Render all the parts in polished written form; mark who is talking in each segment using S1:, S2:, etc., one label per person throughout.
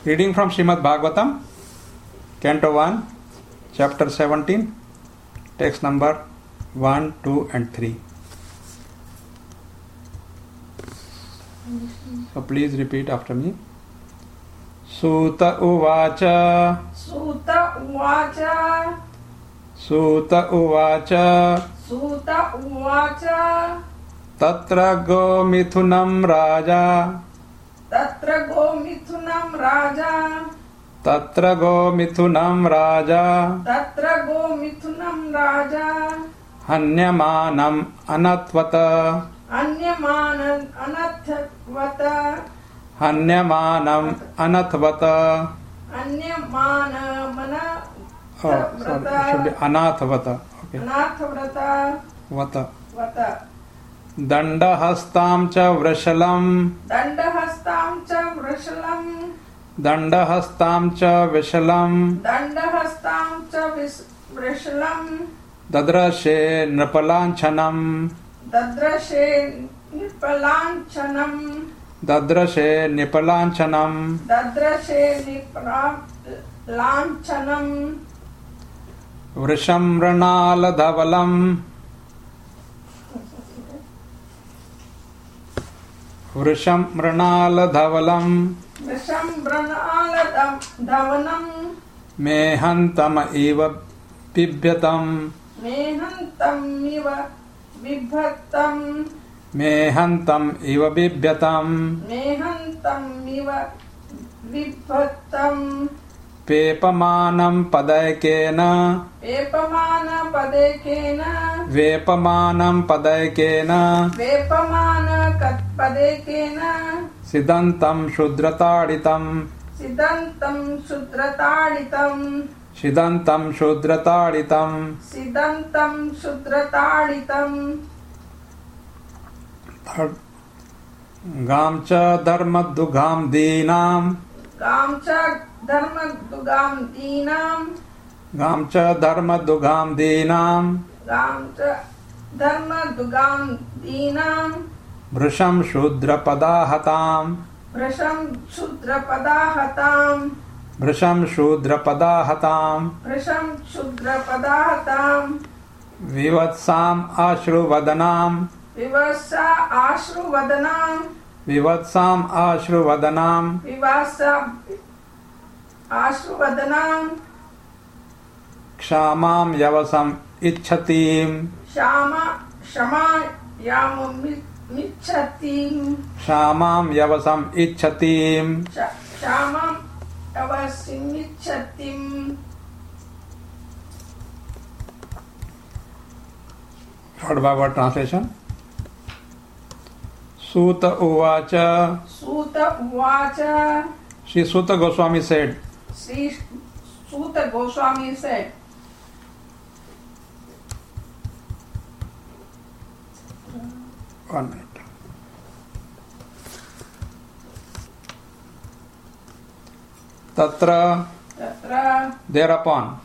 S1: Reading from Srimad Bhagavatam, Canto 1, Chapter 17, text number 1, 2 and 3. So please repeat after me. Suta Uvacha.
S2: Suta Uvacha.
S1: Suta Uvacha.
S2: Suta Uvacha.
S1: Tatra go mithunam raja.
S2: Tatra go mithunam raja.
S1: Tatra go mithunam raja.
S2: Tatra go mithunam raja.
S1: Hanyamanam anatvata.
S2: Anyamanam anathvata.
S1: Hanyamanam anatvata.
S2: Anyamanam
S1: Oh, sorry, it should be anathavata. Okay.
S2: Anathavrata.
S1: Vata.
S2: Vata.
S1: Dandahastam cha vrashalam.
S2: Dandahastam cha vrashalam.
S1: Dandahastam cha vishalam.
S2: Dandahastam cha vrashalam.
S1: Dadrashe nripalanchanam.
S2: Dadrashe nipalanchanam.
S1: Dadrashe nipalanchanam.
S2: Dadrashe nipalanchanam.
S1: Vrisham ranala dhavalam. Vrisham ranala dhavalam.
S2: Vrisham ranala dhavanam.
S1: Mehantam eva bibhyatam.
S2: Mehantam iva vibhatam.
S1: Mehantam eva bibhyatam.
S2: Mehantam iva vibhatam.
S1: Pepamanam padaikena.
S2: Vepamana padekena.
S1: Vepamanam padaikena.
S2: Vepamana padekena.
S1: Siddhantam shudrataditam.
S2: Siddhantam shudrataditam.
S1: Siddhantam shudrataditam.
S2: Siddhantam shudrataditam.
S1: Third. Gamcha dharmadugam dinam.
S2: Gamcha dharmadugam dinam.
S1: Gamcha dharmadugam dinam.
S2: Gamcha dharmadugam dinam.
S1: Vrisham shudrapadahatam.
S2: Vrisham shudrapadahatam.
S1: Vrisham shudrapadahatam.
S2: Vrisham shudrapadahatam.
S1: Vivatsam ashruvadanam.
S2: Vivasa ashruvadanam.
S1: Vivatsam ashruvadanam.
S2: Vivasa ashruvadanam.
S1: Kshamam yavasam ichchatim.
S2: Shama yamum michchatim.
S1: Kshamam yavasam ichchatim.
S2: Shamam avasim michchatim.
S1: Word by word translation. Suta Uvacha.
S2: Suta Uvacha.
S1: Sri Suta Goswami said,
S2: Sri Suta Goswami said,
S1: one minute. Tatra,
S2: Tatra
S1: thereupon,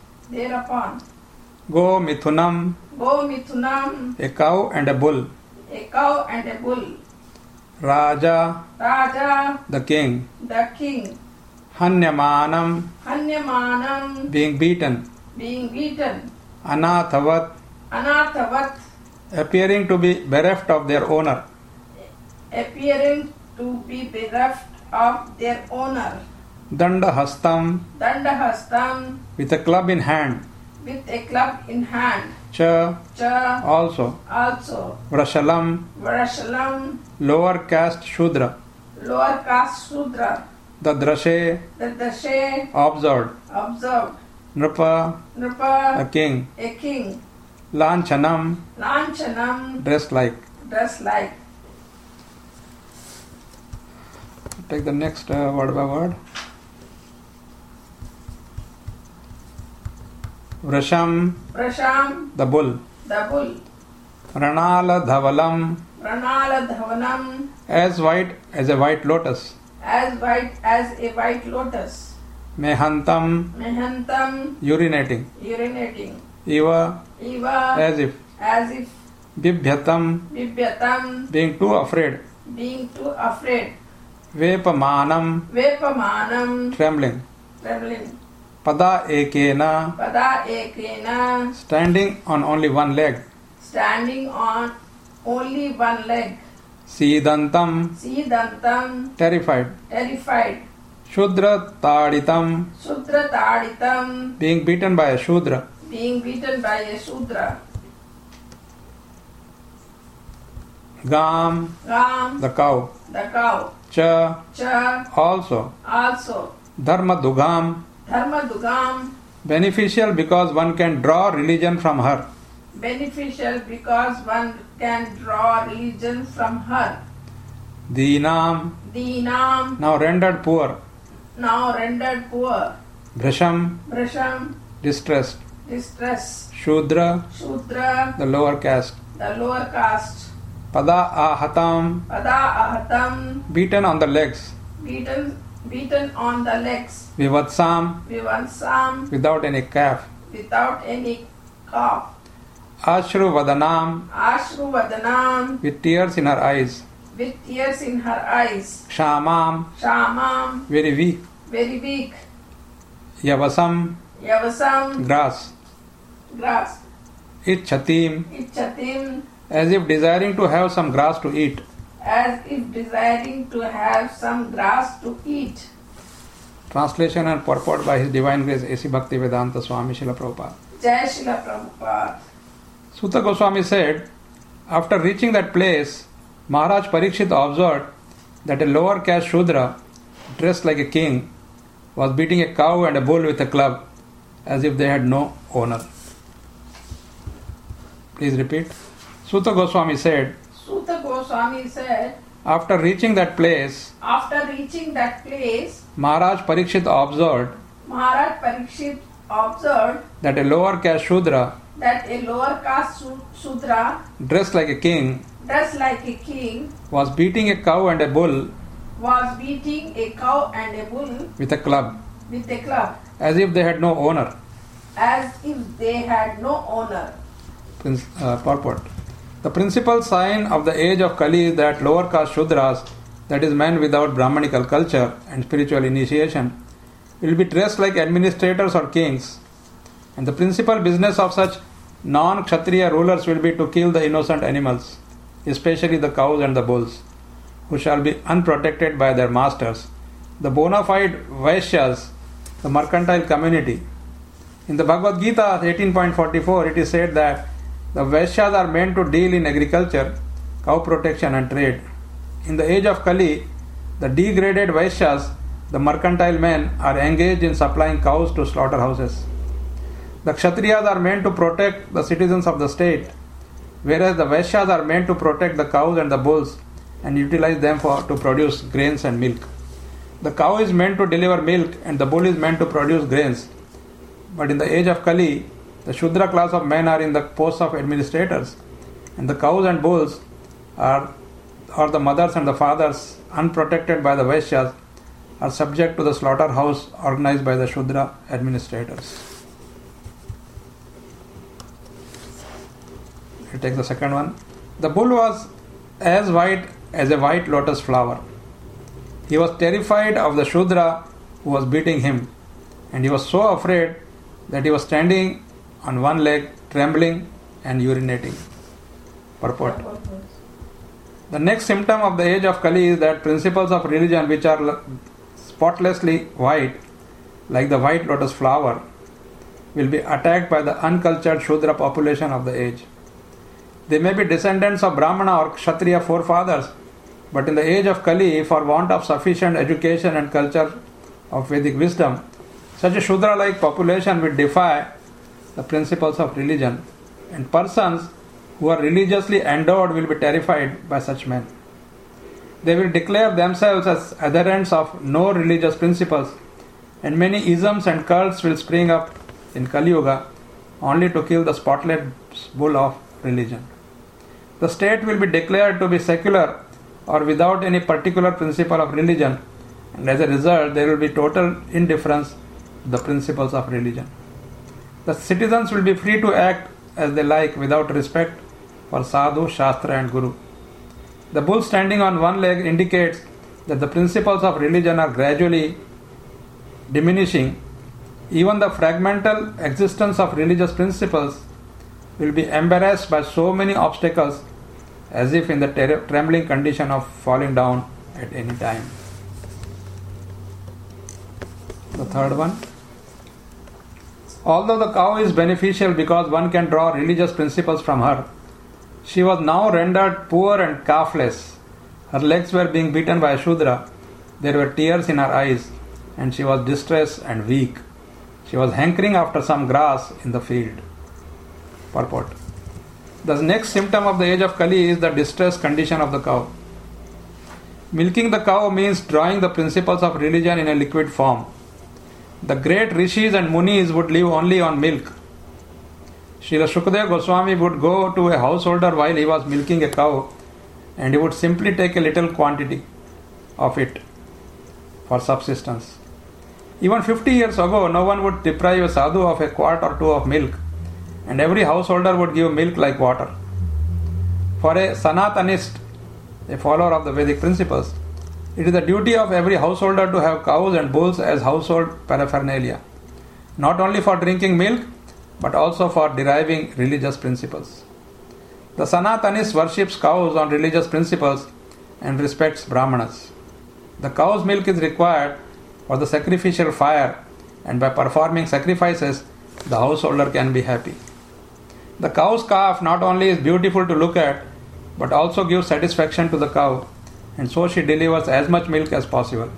S1: go mithunam,
S2: go mithunam,
S1: a cow and a bull.
S2: a cow and a bull.
S1: Raja,
S2: Raja,
S1: the king.
S2: the king.
S1: Hanyamanam,
S2: Hanyamanam,
S1: being beaten.
S2: being beaten.
S1: Anathavat,
S2: Anathavat,
S1: appearing to be bereft of their owner.
S2: appearing to be bereft of their owner.
S1: Dandahastam,
S2: Dandahastam,
S1: with a club in hand.
S2: with a club in hand.
S1: Cha,
S2: Cha,
S1: also.
S2: also.
S1: Vrashalam,
S2: Vrashalam,
S1: lower caste Shudra.
S2: lower caste Shudra.
S1: Dadrashe,
S2: The Dashe,
S1: observed.
S2: observed.
S1: Nripa, a
S2: Nripa,
S1: king.
S2: a king.
S1: Lanchanam,
S2: Lanchanam,
S1: dressed like.
S2: dressed like.
S1: Take the next word by word. Vrisham,
S2: Vrasham,
S1: the bull.
S2: the bull.
S1: Ranala dhavalam,
S2: Pranala Dhavanam,
S1: as white as a white lotus.
S2: as white as a white lotus.
S1: Mehantam,
S2: Mehantam,
S1: urinating.
S2: urinating.
S1: Eva,
S2: Eva,
S1: as if.
S2: Bibhyatam,
S1: being too afraid.
S2: being too afraid.
S1: Vepamanam,
S2: Vepamanam,
S1: trembling.
S2: trembling.
S1: Pada ekena,
S2: Pada ekena,
S1: standing on only one leg.
S2: standing on only one leg.
S1: Sidantam,
S2: Sidantam,
S1: terrified.
S2: terrified.
S1: Shudra taditam,
S2: Shudra taditam,
S1: being beaten by a Shudra.
S2: being beaten by a Shudra.
S1: Gam,
S2: Ram,
S1: the cow.
S2: the cow.
S1: Cha,
S2: Cha,
S1: also.
S2: also.
S1: Dharma dugam,
S2: Dharma dugam,
S1: beneficial because one can draw religion from her.
S2: beneficial because one can draw religion from her.
S1: Dinam,
S2: Dinam,
S1: now rendered poor.
S2: now rendered poor.
S1: Brisham,
S2: Brasham,
S1: distressed.
S2: distress.
S1: Shudra,
S2: Shudra,
S1: the lower caste.
S2: the lower caste.
S1: Pada ahatam,
S2: Pada ahatam,
S1: beaten on the legs.
S2: beaten on the legs.
S1: Vivatsam,
S2: Vivansam,
S1: without any calf.
S2: without any cough.
S1: Ashru vadanam,
S2: Ashru vadanam,
S1: with tears in her eyes.
S2: with tears in her eyes.
S1: Shamam,
S2: Shamam,
S1: very weak.
S2: very weak.
S1: Yavasam,
S2: Yavasam,
S1: grass.
S2: grass.
S1: Ichatim,
S2: Ichatim,
S1: as if desiring to have some grass to eat.
S2: as if desiring to have some grass to eat.
S1: Translation and purport by His Divine Grace A.C. Bhaktivedanta Swami Srila Prabhupada.
S2: Jai Srila Prabhupada.
S1: Sutta Goswami said, after reaching that place, Maharaj Parikshit observed that a lower caste Shudra, dressed like a king, was beating a cow and a bull with a club, as if they had no owner. Please repeat. Sutta Goswami said,
S2: Sutta Goswami said,
S1: after reaching that place,
S2: after reaching that place,
S1: Maharaj Parikshit observed
S2: Maharaj Parikshit observed
S1: that a lower caste Shudra,
S2: that a lower caste Shudra,
S1: dressed like a king,
S2: dressed like a king,
S1: was beating a cow and a bull
S2: was beating a cow and a bull
S1: with a club,
S2: with a club,
S1: as if they had no owner.
S2: as if they had no owner.
S1: Purport. The principal sign of the age of Kali is that lower caste Shudras, that is men without Brahmanical culture and spiritual initiation, will be dressed like administrators or kings, and the principal business of such non-Kshatriya rulers will be to kill the innocent animals, especially the cows and the bulls, who shall be unprotected by their masters, the bona fide Vaishyas, the mercantile community. In the Bhagavad Gita 18.44, it is said that the Vaishyas are meant to deal in agriculture, cow protection and trade. In the age of Kali, the degraded Vaishyas, the mercantile men, are engaged in supplying cows to slaughterhouses. The Kshatriyas are meant to protect the citizens of the state, whereas the Vaishyas are meant to protect the cows and the bulls and utilize them to produce grains and milk. The cow is meant to deliver milk and the bull is meant to produce grains. But in the age of Kali, the Shudra class of men are in the posts of administrators, and the cows and bulls are the mothers and the fathers, unprotected by the Vaishyas, are subject to the slaughterhouse organized by the Shudra administrators. We take the second one. The bull was as white as a white lotus flower. He was terrified of the Shudra who was beating him, and he was so afraid that he was standing on one leg, trembling and urinating. Purport. The next symptom of the age of Kali is that principles of religion which are spotlessly white, like the white lotus flower, will be attacked by the uncultured Shudra population of the age. They may be descendants of Brahmana or Kshatriya forefathers, but in the age of Kali, for want of sufficient education and culture of Vedic wisdom, such a Shudra-like population will defy the principles of religion, and persons who are religiously endowed will be terrified by such men. They will declare themselves as adherents of no religious principles, and many isms and cults will spring up in Kali Yuga only to kill the spotless bull of religion. The state will be declared to be secular or without any particular principle of religion, and as a result there will be total indifference to the principles of religion. The citizens will be free to act as they like without respect for sadhu, shastra and guru. The bull standing on one leg indicates that the principles of religion are gradually diminishing, even the fragmental existence of religious principles will be embarrassed by so many obstacles as if in the trembling condition of falling down at any time. The third one. Although the cow is beneficial because one can draw religious principles from her, she was now rendered poor and calfless. Her legs were being beaten by a Shudra. There were tears in her eyes, and she was distressed and weak. She was hankering after some grass in the field. Purport. The next symptom of the age of Kali is the distressed condition of the cow. Milking the cow means drawing the principles of religion in a liquid form. The great rishis and munis would live only on milk. Srila Shukadeva Goswami would go to a householder while he was milking a cow, and he would simply take a little quantity of it for subsistence. Even 50 years ago, no one would deprive a sadhu of a quart or two of milk, and every householder would give milk like water. For a Sanatanist, a follower of the Vedic principles, it is the duty of every householder to have cows and bulls as household paraphernalia, not only for drinking milk, but also for deriving religious principles. The Sanatanist worships cows on religious principles and respects Brahmanas. The cow's milk is required for the sacrificial fire, and by performing sacrifices, the householder can be happy. The cow's calf not only is beautiful to look at, but also gives satisfaction to the cow, and so she delivers as much milk as possible.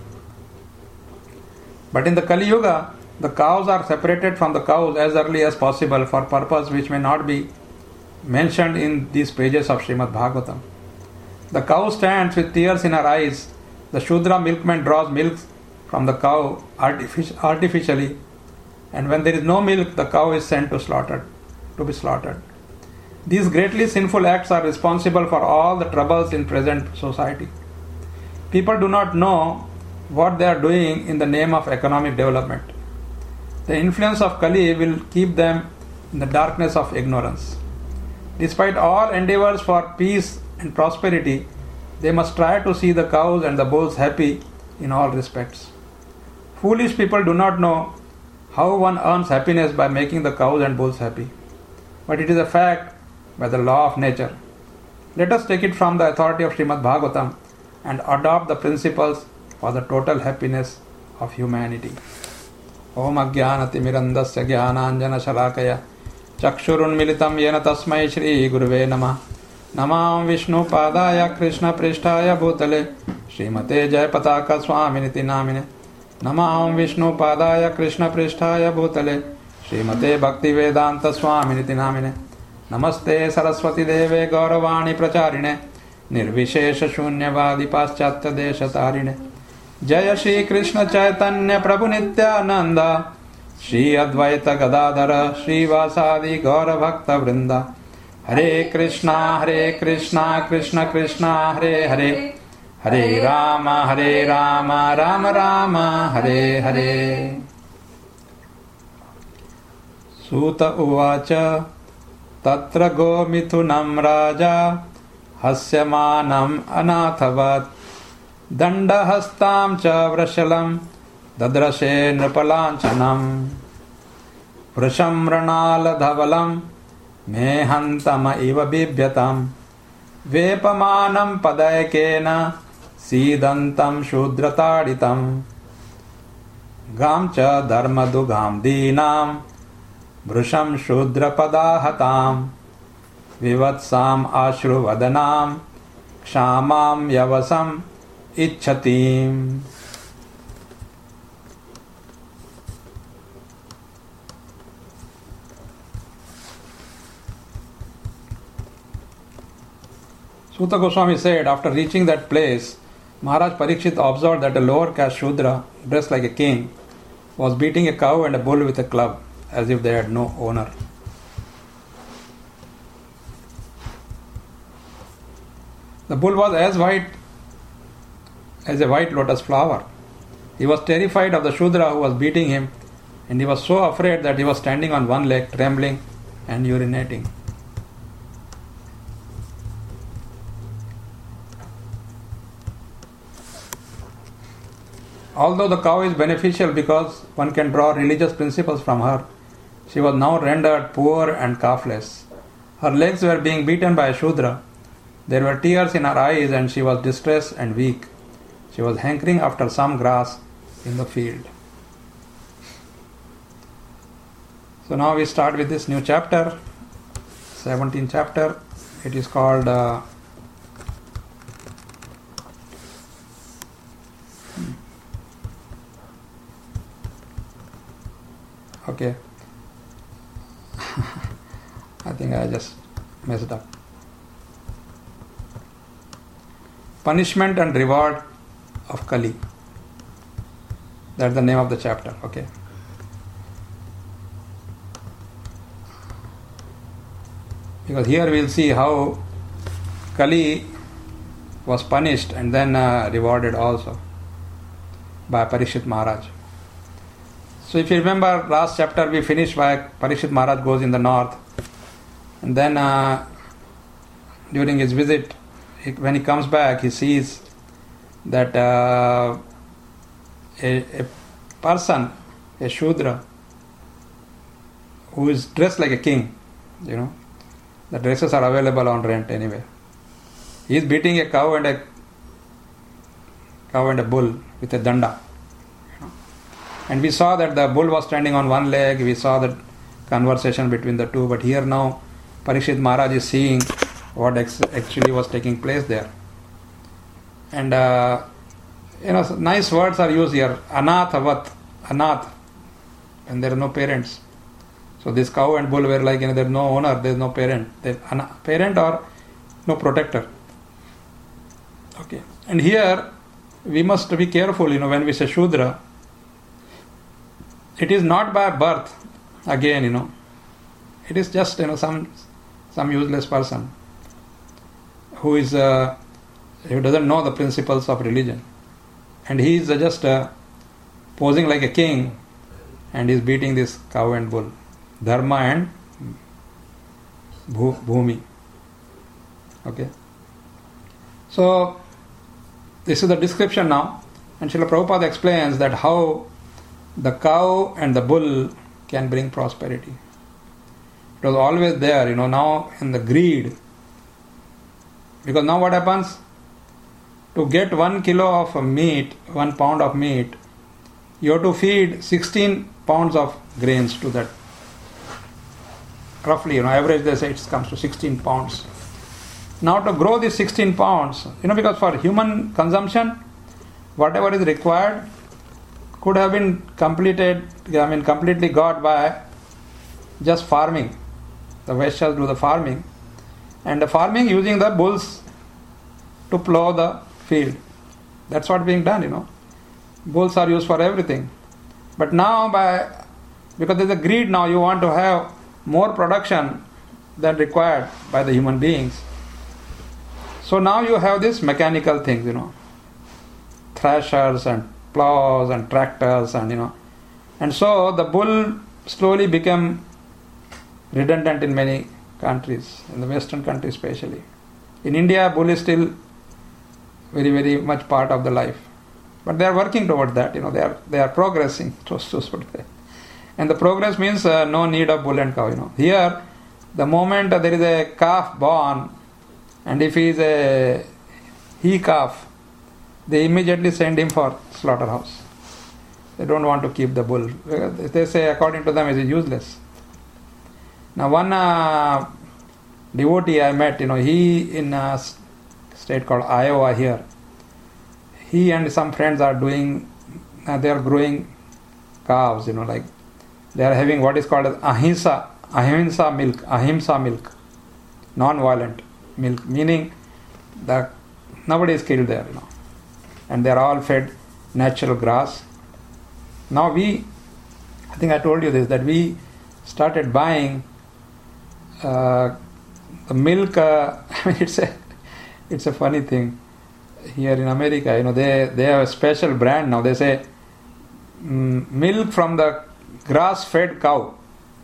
S1: But in the Kali Yuga, the cows are separated from the cows as early as possible for purpose which may not be mentioned in these pages of Srimad Bhagavatam. The cow stands with tears in her eyes. The Shudra milkman draws milk from the cow artificially, and when there is no milk, the cow is sent to be slaughtered. These greatly sinful acts are responsible for all the troubles in present society. People do not know what they are doing in the name of economic development. The influence of Kali will keep them in the darkness of ignorance. Despite all endeavors for peace and prosperity, they must try to see the cows and the bulls happy in all respects. Foolish people do not know how one earns happiness by making the cows and bulls happy, but it is a fact by the law of nature. Let us take it from the authority of Srimad Bhagavatam and adopt the principles for the total happiness of humanity. Om Ajnanatimirandasya Jnananjana Shalakaya Chakshurunmilitam Yena Tasmai Shri Guruve Namah Namam Vishnu Padaya Krishna Prishtaya Bhutale Srimate Jayapataka Swaminiti Namine Namam Vishnu Padaya Krishna Prishtaya Bhutale Srimate Bhakti Vedanta Swaminiti Namine Namaste Saraswati Deve Gauravani Pracharine Nirvishesha Shunyavadi Paschatya Desha Tarine Jaya Shri Krishna Chaitanya Prabhu Nityananda Shri Advaita Gadadhara Shri Vasadi Gaura Bhakta Vrinda Hare Krishna Krishna Krishna Hare Hare Hare Rama Rama Rama Hare Hare. Suta Uvacha Tatra Go Mithunam Raja Hasyamanam Anathavat Dandahastam Cha Vrashalam Dadrashe Nripalanchanam Vrasham Ranala Dhavalam Mehantama Iva Bibhyatam Vepamanam Padayakena Sidantam Shudrataditam Gamcha Dharmadugam Dinam Vrasham Shudrapadahatam Vivatsam Ashruvadanam Kshamam Yavasam Ichchatim. Suta Goswami said, after reaching that place, Maharaj Parikshit observed that a lower caste Shudra, dressed like a king, was beating a cow and a bull with a club, as if they had no owner. The bull was as white as a white lotus flower. He was terrified of the Shudra who was beating him, and he was so afraid that he was standing on one leg, trembling and urinating. Although the cow is beneficial because one can draw religious principles from her, she was now rendered poor and calfless. Her legs were being beaten by a Shudra. There were tears in her eyes and she was distressed and weak. She was hankering after some grass in the field. So now we start with this new chapter, 17th chapter. It is called okay. I think I just messed up. Punishment and Reward of Kali. That's the name of the chapter. Okay. Because here we will see how Kali was punished and then rewarded also by Parikshit Maharaj. So if you remember last chapter we finished by Parikshit Maharaj goes in the north, and then during his visit, when he comes back, he sees that a person, a Shudra, who is dressed like a king, the dresses are available on rent anyway. He is beating a cow and a bull with a danda. And we saw that the bull was standing on one leg. We saw the conversation between the two. But here now, Parikshit Maharaj is seeing what actually was taking place there. And nice words are used here. Anath avat, anath, and there are no parents. So this cow and bull were like, there is no owner, there is no parent. Parent or no protector. Okay. And here we must be careful, when we say Shudra, it is not by birth, again, it is just, some useless person who is, who doesn't know the principles of religion. And he is just posing like a king and is beating this cow and bull. Dharma and Bhumi. Okay. So, this is the description now. And Srila Prabhupada explains that how the cow and the bull can bring prosperity. It was always there, now in the greed. Because now what happens? To get 1 kilo of meat, 1 pound of meat, you have to feed 16 pounds of grains to that. Roughly, average they say it comes to 16 pounds. Now to grow these 16 pounds, because for human consumption, whatever is required could have been completely got by just farming. The Vaishyas do the farming. And the farming using the bulls to plow the field. That's what being done, Bulls are used for everything. But now because there's a greed now, you want to have more production than required by the human beings. So now you have these mechanical things, threshers and plows and tractors and so the bull slowly became redundant in many countries, in the Western countries especially. In India, bull is still very, very much part of the life. But they are working towards that, they are progressing. And the progress means no need of bull and cow, Here, the moment there is a calf born, and if he is a he-calf, they immediately send him for slaughterhouse. They don't want to keep the bull. They say according to them it is useless. Now one devotee I met, he in a state called Iowa here, he and some friends are doing, they are growing calves, like they are having what is called as ahimsa milk, non-violent milk, meaning that nobody is killed there, and they are all fed natural grass. Now I think I told you this, that we started buying the milk. It's a funny thing. Here in America, they have a special brand now. They say milk from the grass-fed cow.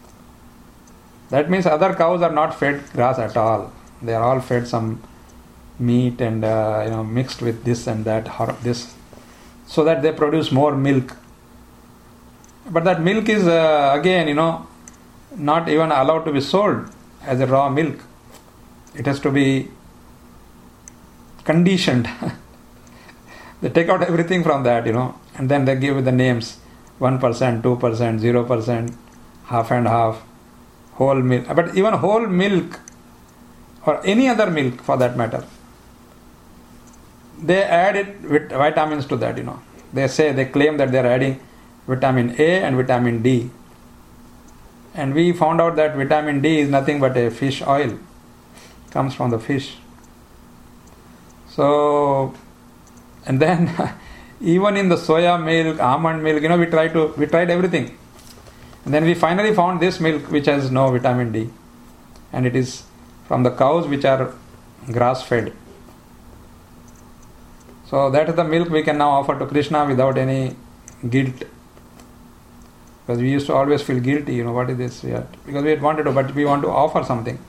S1: That means other cows are not fed grass at all. They are all fed some meat and mixed with this and that, this so that they produce more milk. But that milk is again, not even allowed to be sold as a raw milk. It has to be conditioned. They take out everything from that, and then they give the names: 1%, 2%, 0%, half and half, whole milk. But even whole milk, or any other milk for that matter, they add it with vitamins to that, They claim that they are adding vitamin A and vitamin D. And we found out that vitamin D is nothing but a fish oil. Comes from the fish. So, and then even in the soya milk, almond milk, we tried everything. And then we finally found this milk which has no vitamin D. And it is from the cows which are grass fed. So that is the milk we can now offer to Krishna without any guilt. Because we used to always feel guilty, what is this? Because we wanted to, but we want to offer something.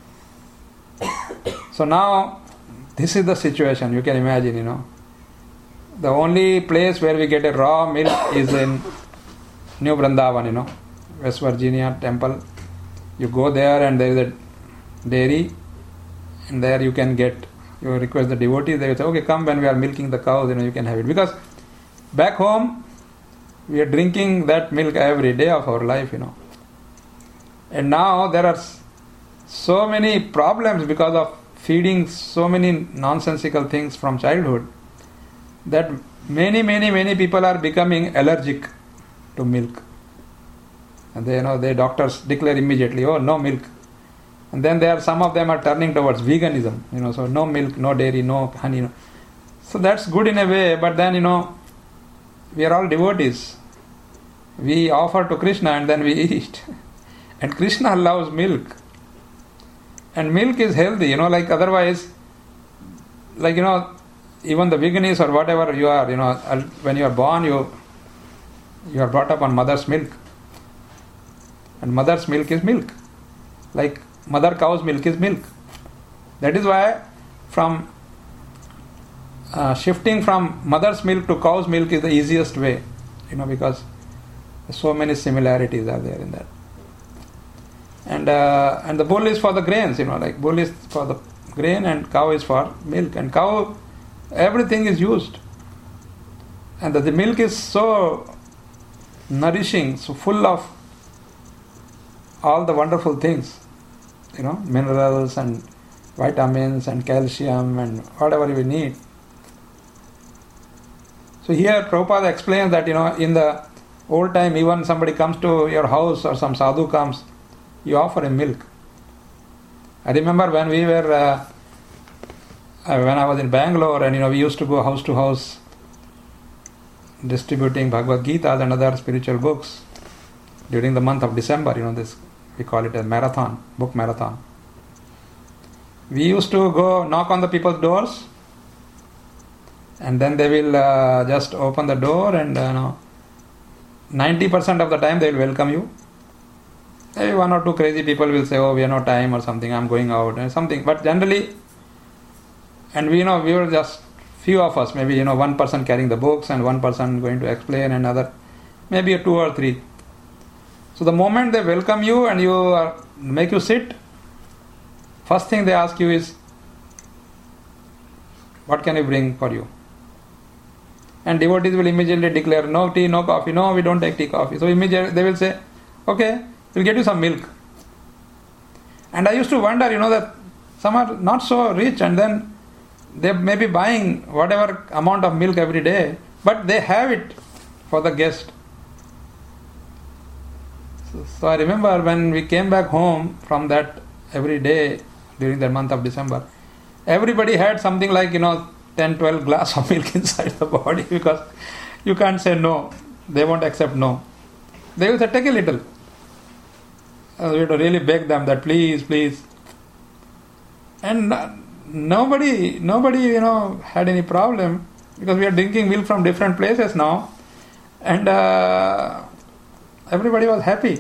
S1: So now, this is the situation, you can imagine, The only place where we get a raw milk is in New Vrindavan, West Virginia temple. You go there and there is a dairy, and there you can get, you request the devotees, they will say, okay, come when we are milking the cows, you can have it. Because back home, we are drinking that milk every day of our life, And now there are so many problems because of feeding so many nonsensical things from childhood that many people are becoming allergic to milk. And they doctors declare immediately, oh, no milk. And then some of them are turning towards veganism, so no milk, no dairy, no honey. So that's good in a way, but then, we are all devotees. We offer to Krishna and then we eat. And Krishna loves milk. And milk is healthy, otherwise, even the veganists or whatever you are, when you are born, you are brought up on mother's milk. And mother's milk is milk. Like mother cow's milk is milk. That is why from shifting from mother's milk to cow's milk is the easiest way, because so many similarities are there in that. And the bull is for the grains, bull is for the grain and cow is for milk. And cow, everything is used. And the milk is so nourishing, so full of all the wonderful things, minerals and vitamins and calcium and whatever we need. So here Prabhupada explains that, in the old time, even somebody comes to your house or some sadhu comes, you offer him milk. I remember when we were, when I was in Bangalore, and we used to go house to house distributing Bhagavad Gita and other spiritual books during the month of December. This we call it a marathon, book marathon. We used to go knock on the people's doors, and then they will just open the door, and 90% of the time they will welcome you. Maybe one or two crazy people will say, oh, we have no time or something, I'm going out or something. But generally, and we were just few of us, maybe one person carrying the books and one person going to explain, and another, maybe a two or three. So the moment they welcome you and make you sit, first thing they ask you is, what can I bring for you? And devotees will immediately declare, no tea, no coffee. No, we don't take tea, coffee. So immediately they will say, okay, we'll get you some milk. And I used to wonder, that some are not so rich, and then they may be buying whatever amount of milk every day, but they have it for the guest. So I remember when we came back home from that every day during the month of December, everybody had something like, 10, 12 glass of milk inside the body, because you can't say no. They won't accept no. They will say, take a little. We have to really beg them that please, please. And nobody, had any problem, because we are drinking milk from different places now. And everybody was happy.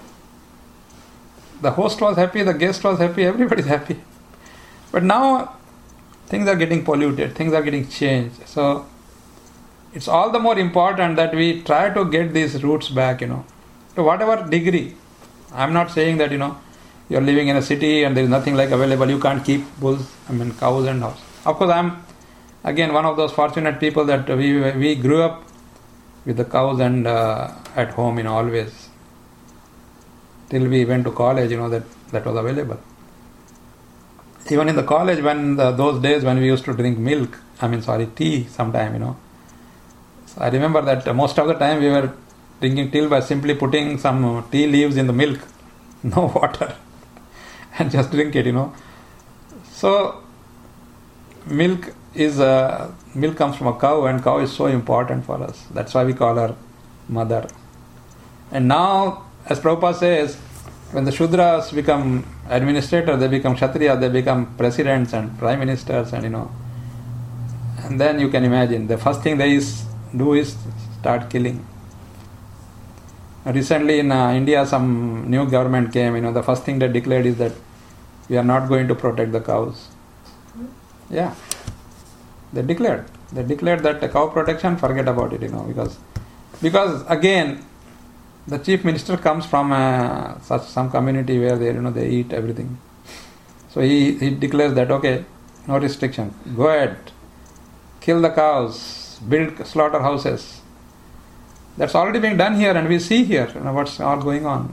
S1: The host was happy, the guest was happy, everybody is happy. But now things are getting polluted, things are getting changed. So it's all the more important that we try to get these roots back, to whatever degree. I'm not saying that, you're living in a city and there's nothing like available, you can't keep cows and horses. Of course, I'm again one of those fortunate people that we grew up with the cows and at home, always. Till we went to college, that was available. Even in the college, when those days when we used to drink tea sometime, So I remember that most of the time we were drinking tea by simply putting some tea leaves in the milk, no water, and just drink it, So milk comes from a cow, and cow is so important for us. That's why we call her mother. And now, as Prabhupada says, when the Shudras become administrators, they become Kshatriyas, they become presidents and prime ministers, and and then you can imagine the first thing they do is start killing. Recently in India, some new government came. The first thing they declared is that we are not going to protect the cows. Yeah, they declared that the cow protection, forget about it. Because again, the chief minister comes from some community where they eat everything. So he declares that okay, no restriction. Go ahead, kill the cows, build slaughterhouses. That's already being done here, and we see here what's all going on.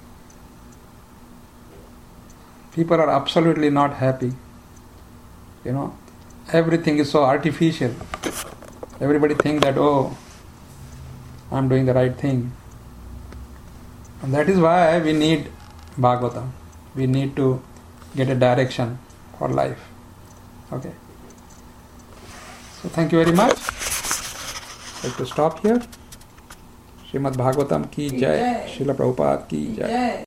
S1: People are absolutely not happy. Everything is so artificial. Everybody thinks that, I'm doing the right thing. And that is why we need Bhagavatam. We need to get a direction for life. Okay. So thank you very much. I'd like to stop here. Srimad Bhagavatam ki jai. Srila Prabhupada ki jai.